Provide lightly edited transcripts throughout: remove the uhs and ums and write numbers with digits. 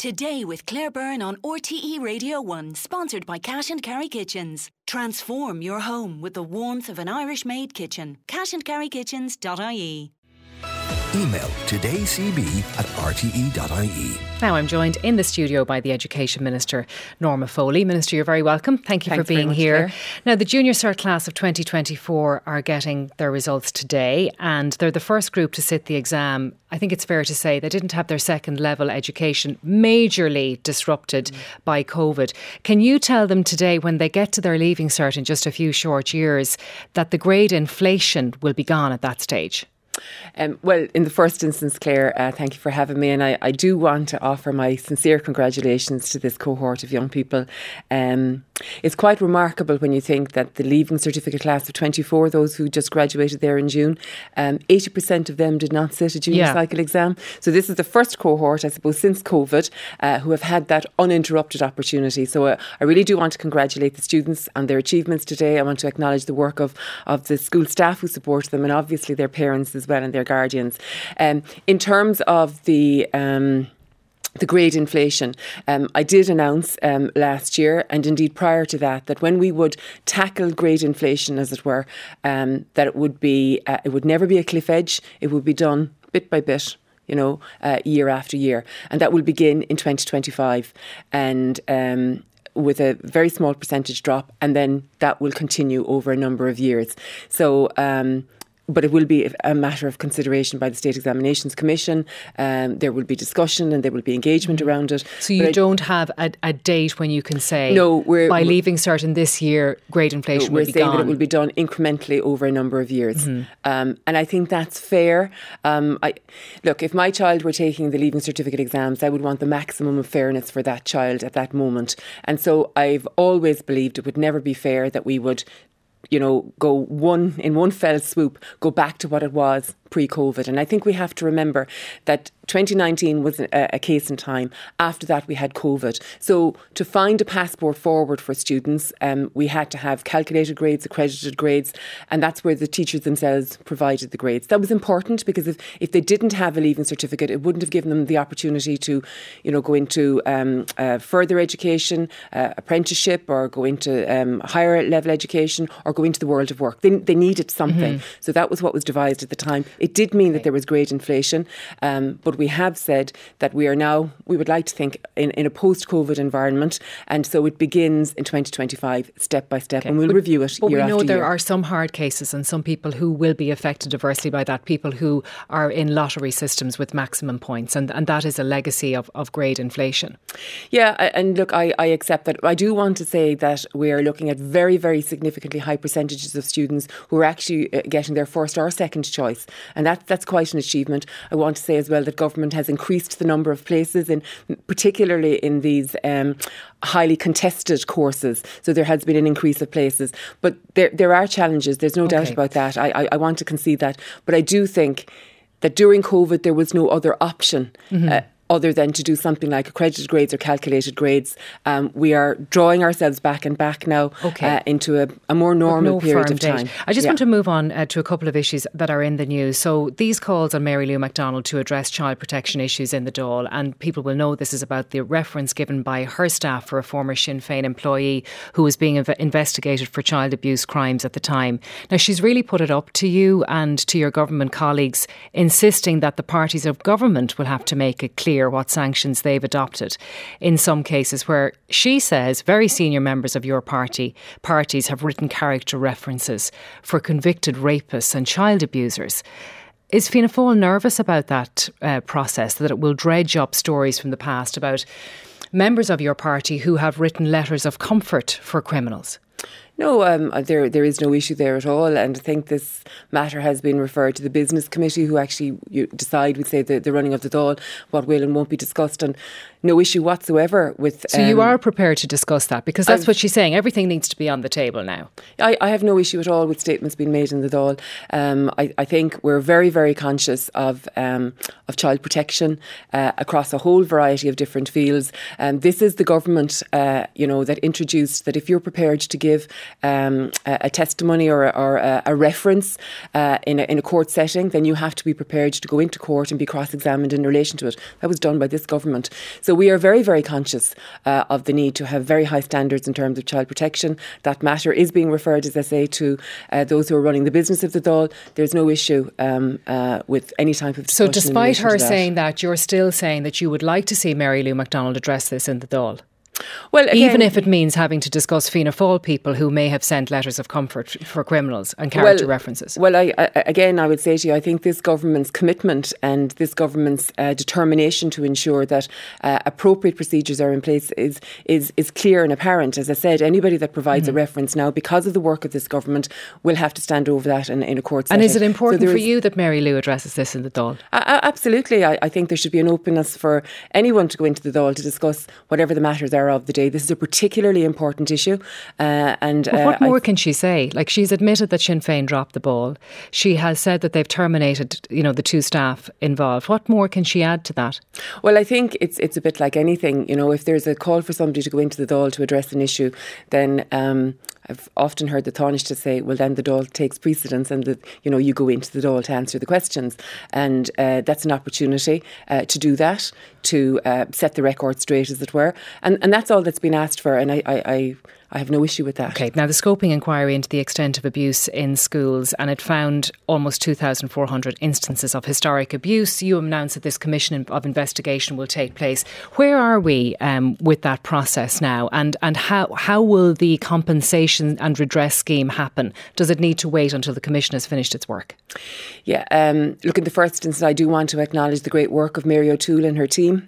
Today with Claire Byrne on RTE Radio 1, sponsored by Cash and Carry Kitchens. Transform your home with the warmth of an Irish-made kitchen. cashandcarrykitchens.ie. Email todaycb@rte.ie. Now I'm joined in the studio by the Education Minister, Norma Foley. Minister, you're very welcome. Thank you for being here. Claire. Now, the Junior Cert class of 2024 are getting their results today, and they're the first group to sit the exam. I think it's fair to say they didn't have their second level education majorly disrupted by COVID. Can you tell them today, when they get to their Leaving Cert in just a few short years, that the grade inflation will be gone at that stage? Well, in the first instance, Claire, thank you for having me, and I do want to offer my sincere congratulations to this cohort of young people. It's quite remarkable when you think that the Leaving Certificate class of 24, those who just graduated there in June, 80% of them did not sit a junior cycle exam. So this is the first cohort, I suppose, since COVID, who have had that uninterrupted opportunity. So I really do want to congratulate the students on their achievements today. I want to acknowledge the work of the school staff who support them, and obviously their parents as well and their guardians. In terms of the grade inflation, I did announce last year, and indeed prior to that, that when we would tackle grade inflation, as it were, that it would never be a cliff edge. It would be done bit by bit, year after year, and that will begin in 2025, and with a very small percentage drop, and then that will continue over a number of years. So but it will be a matter of consideration by the State Examinations Commission. There will be discussion and there will be engagement around it. So you don't have a date when you can say, by Leaving Cert in this year, grade inflation will be gone? We're saying that it will be done incrementally over a number of years. And I think that's fair. Look, if my child were taking the Leaving Certificate exams, I would want the maximum of fairness for that child at that moment. And so I've always believed it would never be fair that we would go in one fell swoop, go back to what it was pre-COVID. And I think we have to remember that 2019 was a case in time. After that, we had COVID. So to find a passport forward for students, we had to have calculated grades, accredited grades, and that's where the teachers themselves provided the grades. That was important because if they didn't have a Leaving Certificate, it wouldn't have given them the opportunity to, go into further education, apprenticeship, or go into higher level education, or go into the world of work. They needed something. So that was what was devised at the time. It did mean that there was grade inflation, but we have said that we would like to think in a post-COVID environment, and so it begins in 2025, step by step, and we'll review it year after year. But we know there are some hard cases and some people who will be affected adversely by that, people who are in lottery systems with maximum points, and that is a legacy of grade inflation. Yeah, and look, I accept that. I do want to say that we are looking at very, very significantly high percentages of students who are actually getting their first or second choice, and that's quite an achievement. I want to say as well that government has increased the number of places, particularly in these highly contested courses. So there has been an increase of places. But there are challenges, there's no doubt about that. I want to concede that. But I do think that during COVID there was no other option other than to do something like accredited grades or calculated grades. We are drawing ourselves back now into a more normal period of time. I just want to move on to a couple of issues that are in the news. So these calls on Mary Lou McDonald to address child protection issues in the Dáil, and people will know this is about the reference given by her staff for a former Sinn Féin employee who was being investigated for child abuse crimes at the time. Now, she's really put it up to you and to your government colleagues, insisting that the parties of government will have to make it clear what sanctions they've adopted in some cases where she says very senior members of your parties have written character references for convicted rapists and child abusers. Is Fianna Fáil nervous about that process, that it will dredge up stories from the past about members of your party who have written letters of comfort for criminals? No, there is no issue there at all, and I think this matter has been referred to the Business Committee, who actually decide, we'd say, the running of the Dáil, what will and won't be discussed, and no issue whatsoever with... So you are prepared to discuss that, because that's what she's saying, everything needs to be on the table now. I have no issue at all with statements being made in the Dáil. I think we're very, very conscious of child protection across a whole variety of different fields. This is the government, that introduced that if you're prepared to give a testimony or a reference in a court setting, then you have to be prepared to go into court and be cross-examined in relation to it. That was done by this government. So we are very, very conscious of the need to have very high standards in terms of child protection. That matter is being referred, as I say, to those who are running the business of the Dáil. There's no issue with any type of discussion. So despite her saying that, you're still saying that you would like to see Mary Lou McDonald address this in the Dáil? Well, again, even if it means having to discuss Fianna Fáil people who may have sent letters of comfort for criminals and character references. Well, I would say to you, I think this government's commitment and this government's determination to ensure that appropriate procedures are in place is clear and apparent. As I said, anybody that provides a reference now, because of the work of this government, will have to stand over that in a court setting. And is it important for you that Mary Lou addresses this in the Dáil? Absolutely. I think there should be an openness for anyone to go into the Dáil to discuss whatever the matters are of the day. This is a particularly important issue. But what more can she say? Like, she's admitted that Sinn Féin dropped the ball. She has said that they've terminated, the two staff involved. What more can she add to that? Well, I think it's a bit like anything. If there's a call for somebody to go into the Dáil to address an issue, then I've often heard the Taoiseach say, well, then the Dáil takes precedence and you go into the Dáil to answer the questions. And that's an opportunity to do that, to set the record straight, as it were. And that's all that's been asked for. And I have no issue with that. Okay, now the scoping inquiry into the extent of abuse in schools, and it found almost 2,400 instances of historic abuse. You announced that this commission of investigation will take place. Where are we with that process now? And how will the compensation and redress scheme happen? Does it need to wait until the commission has finished its work? Yeah, look, in the first instance, I do want to acknowledge the great work of Mary O'Toole and her team.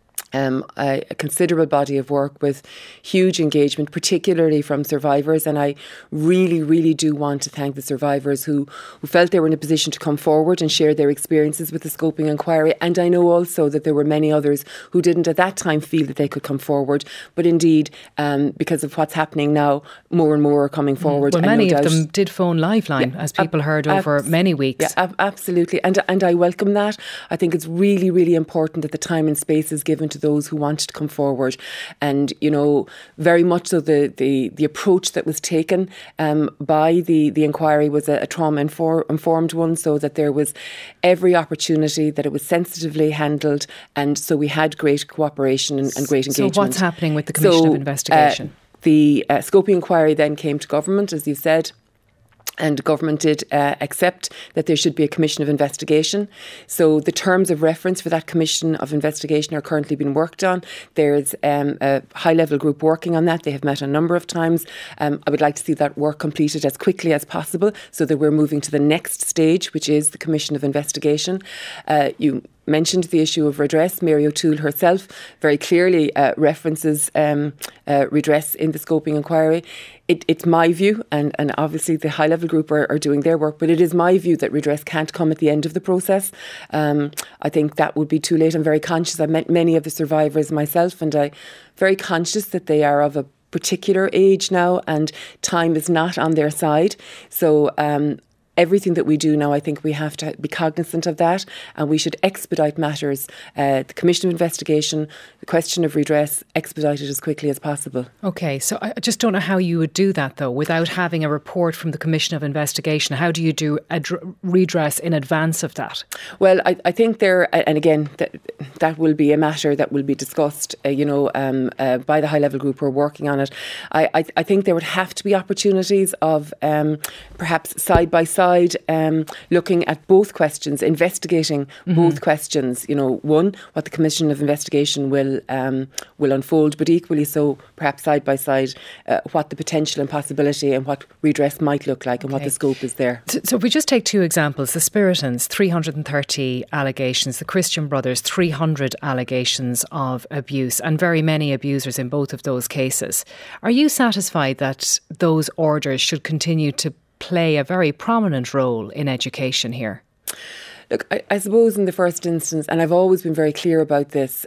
A considerable body of work with huge engagement, particularly from survivors. And I really, really do want to thank the survivors who felt they were in a position to come forward and share their experiences with the scoping inquiry. And I know also that there were many others who didn't at that time feel that they could come forward. But indeed, because of what's happening now, more and more are coming forward. Well, many of them did phone Lifeline, as people heard over many weeks. Yeah, absolutely. And I welcome that. I think it's really, really important that the time and space is given to those who wanted to come forward. And, very much so the approach that was taken by the inquiry was a trauma-informed one, so that there was every opportunity that it was sensitively handled, and so we had great cooperation and great engagement. So what's happening with the Commission of Investigation? The scoping inquiry then came to government, as you said. And government did accept that there should be a commission of investigation. So the terms of reference for that commission of investigation are currently being worked on. There's a high-level group working on that. They have met a number of times. I would like to see that work completed as quickly as possible so that we're moving to the next stage, which is the commission of investigation. You mentioned the issue of redress. Mary O'Toole herself very clearly references redress in the scoping inquiry. It's my view, and obviously the high-level group are doing their work, but it is my view that redress can't come at the end of the process. I think that would be too late. I'm very conscious. I've met many of the survivors myself, and I'm very conscious that they are of a particular age now, and time is not on their side. So everything that we do now, I think we have to be cognizant of that, and we should expedite matters. The Commission of Investigation, the question of redress, expedite it as quickly as possible. Okay, so I just don't know how you would do that, though, without having a report from the Commission of Investigation. How do you do redress in advance of that? Well, I think and again, that will be a matter that will be discussed, by the high-level group who are working on it. I think there would have to be opportunities of perhaps side-by-side looking at both questions, investigating both questions. One, what the Commission of Investigation will unfold, but equally so, perhaps side by side, what the potential and possibility and what redress might look like, and what the scope is there. So if we just take two examples, the Spiritans, 330 allegations, the Christian Brothers, 300 allegations of abuse, and very many abusers in both of those cases. Are you satisfied that those orders should continue to play a very prominent role in education here? Look, I suppose in the first instance, and I've always been very clear about this,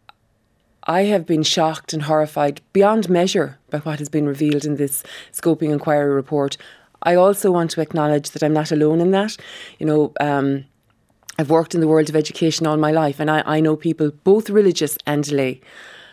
I have been shocked and horrified beyond measure by what has been revealed in this scoping inquiry report. I also want to acknowledge that I'm not alone in that. I've worked in the world of education all my life, and I know people, both religious and lay,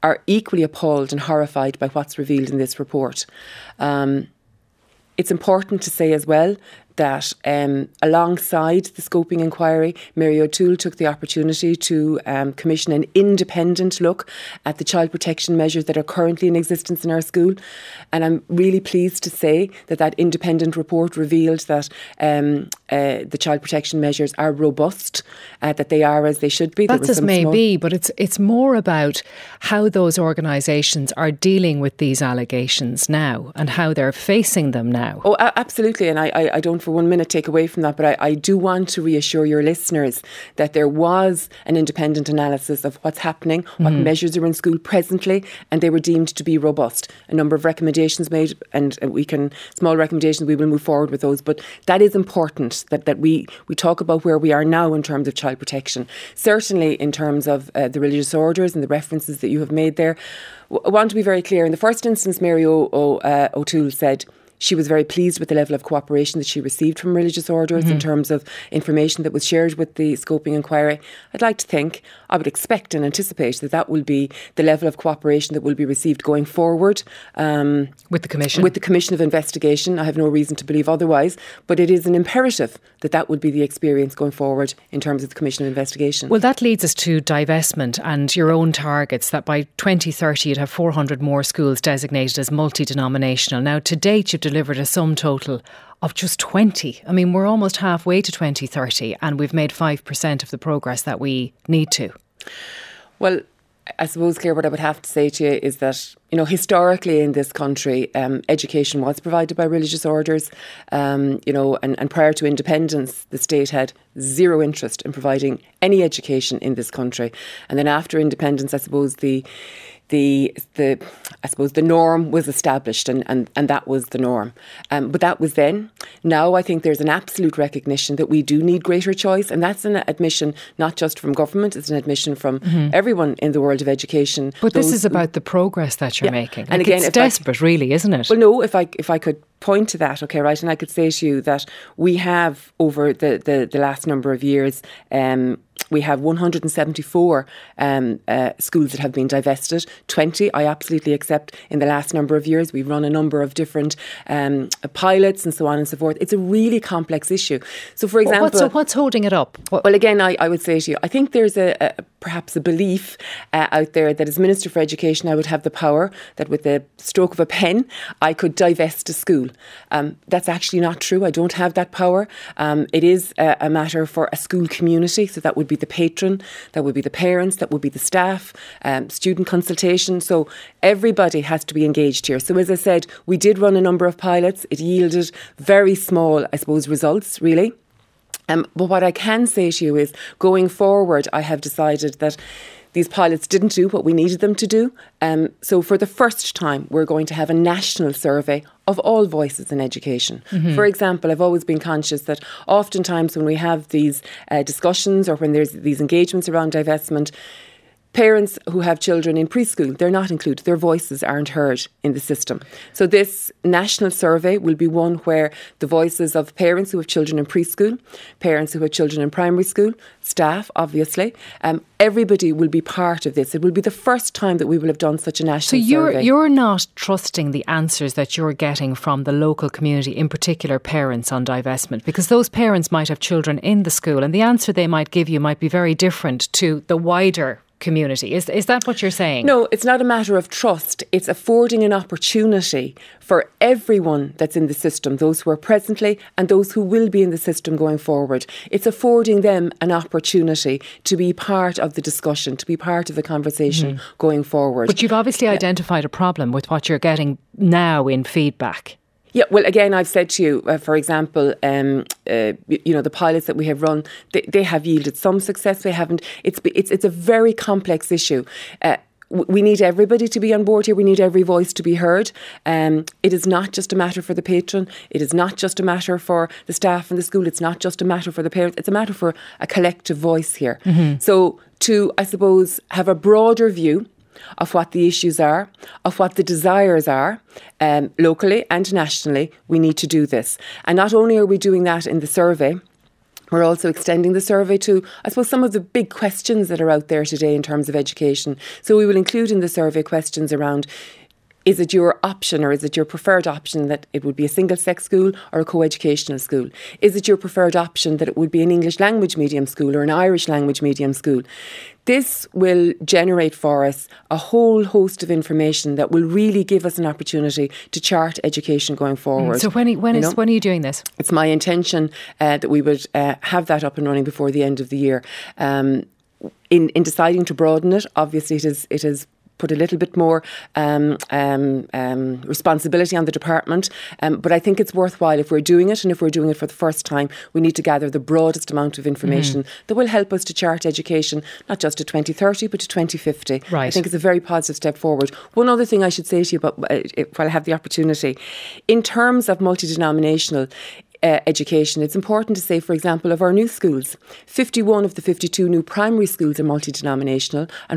are equally appalled and horrified by what's revealed in this report. It's important to say as well that alongside the scoping inquiry, Mary O'Toole took the opportunity to commission an independent look at the child protection measures that are currently in existence in our school. And I'm really pleased to say that that independent report revealed that the child protection measures are robust, that they are as they should be. That's as may be, but it's more about how those organisations are dealing with these allegations now and how they're facing them now. Oh, absolutely. And I don't for 1 minute take away from that, but I do want to reassure your listeners that there was an independent analysis of what's happening, what measures are in school presently, and they were deemed to be robust. A number of recommendations made, and small recommendations, we will move forward with those. But that is important that we talk about where we are now in terms of child protection. Certainly in terms of the religious orders and the references that you have made there. I want to be very clear. In the first instance, Mary O'Toole said she was very pleased with the level of cooperation that she received from religious orders in terms of information that was shared with the scoping inquiry. I'd like to think, I would expect and anticipate that will be the level of cooperation that will be received going forward. With the Commission? With the Commission of Investigation. I have no reason to believe otherwise, but it is an imperative that would be the experience going forward in terms of the Commission of Investigation. Well, that leads us to divestment and your own targets that by 2030 you'd have 400 more schools designated as multi-denominational. Now, to date, you've delivered a sum total of just 20. I mean, we're almost halfway to 2030 and we've made 5% of the progress that we need to. Well, I suppose, Claire, what I would have to say to you is that, historically in this country, education was provided by religious orders, and prior to independence, the state had zero interest in providing any education in this country. And then after independence, I suppose the norm was established and that was the norm. But that was then. Now I think there's an absolute recognition that we do need greater choice, and that's an admission not just from government, it's an admission from everyone in the world of education. But this is about the progress that you're making. And again, it's desperate, really, isn't it? Well, no, if I could point to that, okay, right, and I could say to you that we have over the last number of years, we have 174 schools that have been divested. 20, I absolutely accept, in the last number of years. We've run a number of different pilots and so on and so forth. It's a really complex issue. So, for example... What's holding it up? Well, again, I would say to you, I think there's perhaps a belief out there that as Minister for Education I would have the power that with the stroke of a pen I could divest a school. That's actually not true. I don't have that power. It is a matter for a school community, so that would be the patron, that would be the parents, that would be the staff, student consultation. So everybody has to be engaged here. So as I said, we did run a number of pilots. It yielded very small, I suppose, results, really. But what I can say to you is, going forward, I have decided that these pilots didn't do what we needed them to do. So for the first time, we're going to have a national survey of all voices in education. For example, I've always been conscious that oftentimes when we have these discussions or when there's these engagements around divestment, parents who have children in preschool, they're not included. Their voices aren't heard in the system. So this national survey will be one where the voices of parents who have children in preschool, parents who have children in primary school, staff, obviously, everybody will be part of this. It will be the first time that we will have done such a national survey. So you're not trusting the answers that you're getting from the local community, in particular parents, on divestment, because those parents might have children in the school and the answer they might give you might be very different to the wider community. Is that what you're saying? No, it's not a matter of trust. It's affording an opportunity for everyone that's in the system, those who are presently and those who will be in the system going forward. It's affording them an opportunity to be part of the discussion, to be part of the conversation going forward. But you've obviously identified a problem with what you're getting now in feedback. Yeah, well, again, I've said to you, for example, the pilots that we have run, they have yielded some success. They haven't. It's a very complex issue. We need everybody to be on board here. We need every voice to be heard. It is not just a matter for the patron. It is not just a matter for the staff in the school. It's not just a matter for the parents. It's a matter for a collective voice here. So to, I suppose, have a broader view of what the issues are, of what the desires are, locally and nationally, we need to do this. And not only are we doing that in the survey, We're also extending the survey to, I suppose, some of the big questions that are out there today in terms of education. So we will include in the survey questions around, is it your option or is it your preferred option that it would be a single-sex school or a co-educational school? Is it your preferred option that it would be an English language medium school or an Irish language medium school? This will generate for us a whole host of information that will really give us an opportunity to chart education going forward. So when are you doing this? It's my intention that we would have that up and running before the end of the year. In deciding to broaden it, obviously it is put a little bit more responsibility on the department. But I think it's worthwhile if we're doing it, and if we're doing it for the first time, we need to gather the broadest amount of information that will help us to chart education, not just to 2030, but to 2050. Right. I think it's a very positive step forward. One other thing I should say to you, but while I have the opportunity, in terms of multi-denominational education, it's important to say, for example, of our new schools, 51 of the 52 new primary schools are multi-denominational, and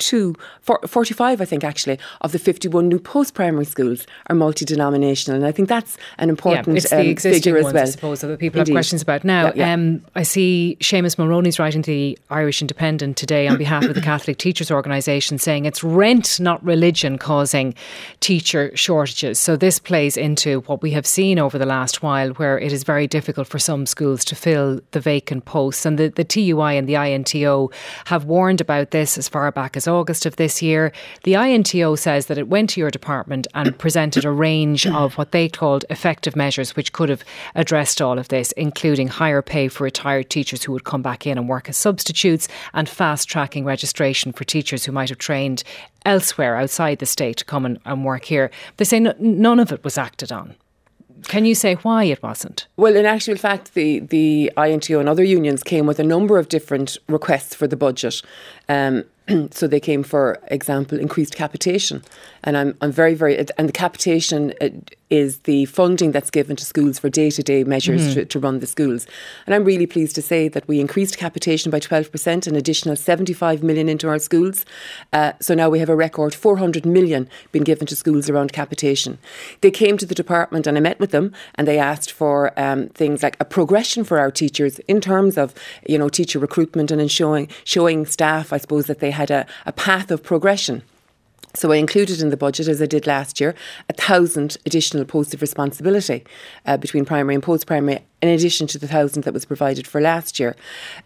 45 I think actually of the 51 new post-primary schools are multi-denominational, and I think that's an important it's the existing figure as ones, well. I suppose, that people have questions about. Now, I see Seamus Mulroney's writing to the Irish Independent today on behalf of the Catholic Teachers Organisation, saying it's rent, not religion, causing teacher shortages. So this plays into what we have seen over the last while, where it is very difficult for some schools to fill the vacant posts. And the TUI and the INTO have warned about this as far back as August of this year. The INTO says that it went to your department and presented a range of what they called effective measures which could have addressed all of this, including higher pay for retired teachers who would come back in and work as substitutes, and fast-tracking registration for teachers who might have trained elsewhere outside the state to come and work here. They say none of it was acted on. Can you say why it wasn't? Well, in actual fact, the INTO and other unions came with a number of different requests for the budget. So they came, for example, increased capitation. And I'm very, and the capitation is the funding that's given to schools for day-to-day measures to run the schools. And I'm really pleased to say that we increased capitation by 12%, an additional 75 million into our schools. So now we have a record 400 million being given to schools around capitation. They came to the department and I met with them, and they asked for things like a progression for our teachers in terms of, teacher recruitment, and in showing staff, I suppose, that they had a path of progression. So I included in the budget, as I did last year, 1,000 additional posts of responsibility between primary and post-primary, in addition to the 1,000 that was provided for last year.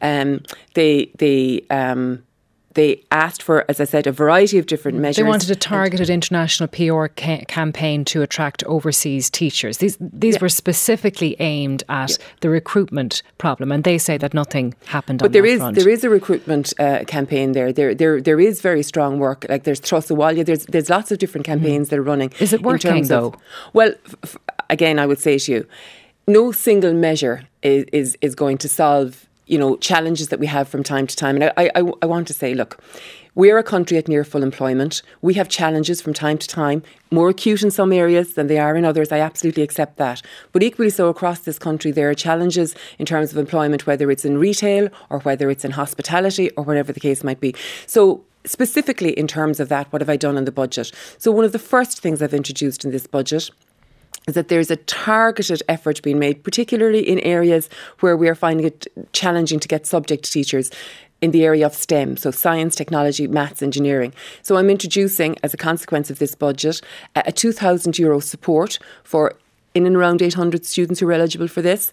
They asked for, as I said, a variety of different measures. They wanted a targeted international PR campaign to attract overseas teachers. These were specifically aimed at the recruitment problem, and they say that nothing happened on that front. But there is a recruitment campaign there. There is very strong work. Like there's Trosawalya, there's lots of different campaigns that are running. Is it working though? Well, again, I would say to you, no single measure is going to solve challenges that we have from time to time. And I want to say, look, we're a country at near full employment. We have challenges from time to time, more acute in some areas than they are in others. I absolutely accept that. But equally so across this country, there are challenges in terms of employment, whether it's in retail or whether it's in hospitality or whatever the case might be. So specifically in terms of that, what have I done in the budget? So one of the first things I've introduced in this budget is that there's a targeted effort being made, particularly in areas where we're finding it challenging to get subject teachers in the area of STEM, so science, technology, maths, engineering. So I'm introducing, as a consequence of this budget, a €2,000 support for in and around 800 students who are eligible for this,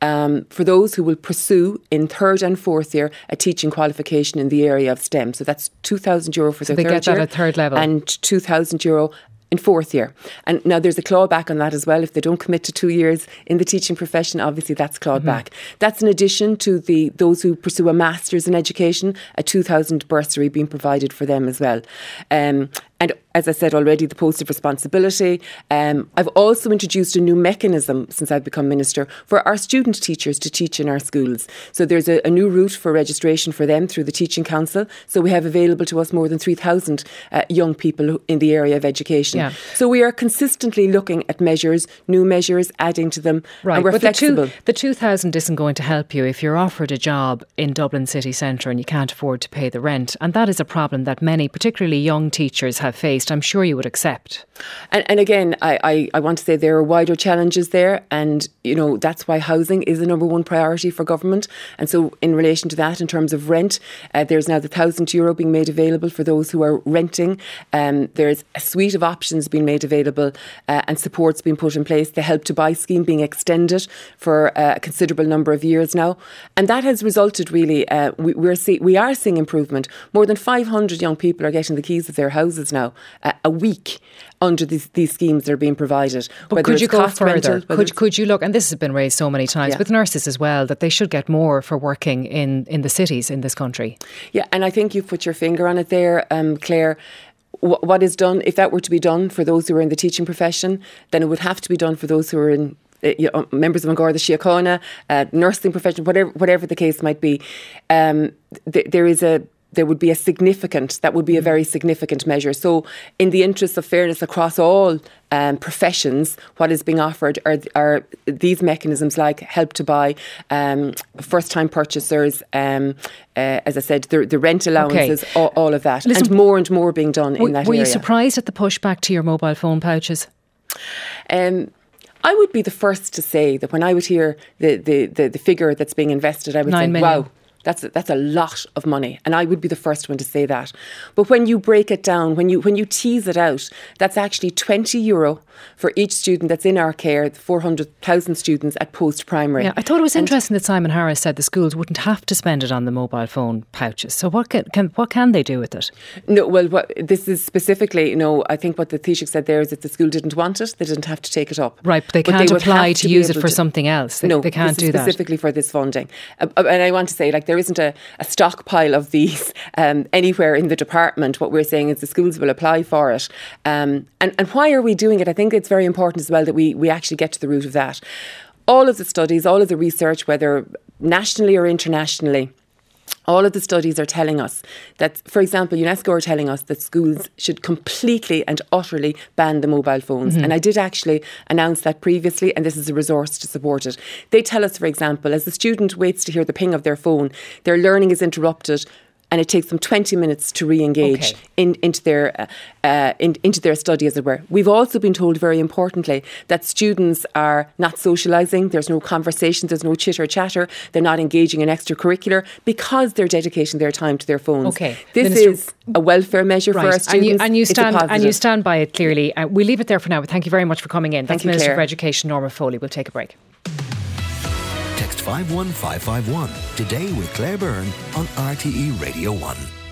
for those who will pursue in third and fourth year a teaching qualification in the area of STEM. So that's €2,000 for their third year. They get that at third level. And €2,000 in fourth year. And now there's a clawback on that as well. If they don't commit to 2 years in the teaching profession, obviously that's clawed back. That's in addition to those who pursue a master's in education, a 2,000 bursary being provided for them as well. And as I said already, the post of responsibility. I've also introduced a new mechanism since I've become minister for our student teachers to teach in our schools. So there's a new route for registration for them through the Teaching Council. So we have available to us more than 3,000 young people in the area of education. Yeah. So we are consistently looking at measures, new measures, adding to them. Right, and we're flexible. The 2,000 isn't going to help you if you're offered a job in Dublin city centre and you can't afford to pay the rent. And that is a problem that many, particularly young teachers, have faced least, I'm sure you would accept. And again, I want to say there are wider challenges there, and that's why housing is the number one priority for government. And so in relation to that, in terms of rent, there's now the €1,000 being made available for those who are renting. There's a suite of options being made available and supports being put in place. The Help to Buy scheme being extended for a considerable number of years now. And that has resulted really, we are seeing improvement. More than 500 young people are getting the keys of their houses now a week under these schemes that are being provided. But could you go further? Could you look, and this has been raised so many times, with nurses as well, that they should get more for working in the cities in this country? Yeah, and I think you've put your finger on it there, Claire. What is done, if that were to be done for those who are in the teaching profession, then it would have to be done for those who are in members of An Garda Síochána, nursing profession, whatever the case might be. There would be a very significant measure. So in the interest of fairness across all professions, what is being offered are these mechanisms like Help to Buy, first-time purchasers, as I said, the rent allowances, all of that. Listen, and more being done in that area. Were you surprised at the pushback to your mobile phone pouches? I would be the first to say that when I would hear the figure that's being invested, I would say, wow, that's a lot of money, and I would be the first one to say that. But when you break it down, when you tease it out, that's actually €20 for each student that's in our care, the 400,000 students at post-primary. Yeah, I thought it was interesting that Simon Harris said the schools wouldn't have to spend it on the mobile phone pouches. So what can they do with it? No, well, this is specifically, I think what the Taoiseach said there is if the school didn't want it, they didn't have to take it up. Right, but they can't apply to use it for something else. They can't do that. Specifically for this funding. And I want to say, there isn't a stockpile of these anywhere in the department. What we're saying is the schools will apply for it. And why are we doing it? I think it's very important as well that we actually get to the root of that. All of the studies, all of the research, whether nationally or internationally, all of the studies are telling us that, for example, UNESCO are telling us that schools should completely and utterly ban the mobile phones. And I did actually announce that previously, and this is a resource to support it. They tell us, for example, as the student waits to hear the ping of their phone, their learning is interrupted, and it takes them 20 minutes to re-engage into their study, as it were. We've also been told, very importantly, that students are not socialising. There's no conversation. There's no chitter-chatter. They're not engaging in extracurricular because they're dedicating their time to their phones. Okay. This Minister, is a welfare measure for our students. And you stand by it clearly. We'll leave it there for now, but thank you very much for coming in. That's Minister for Education, Norma Foley. We'll take a break. Text 51551 today with Claire Byrne on RTE Radio 1.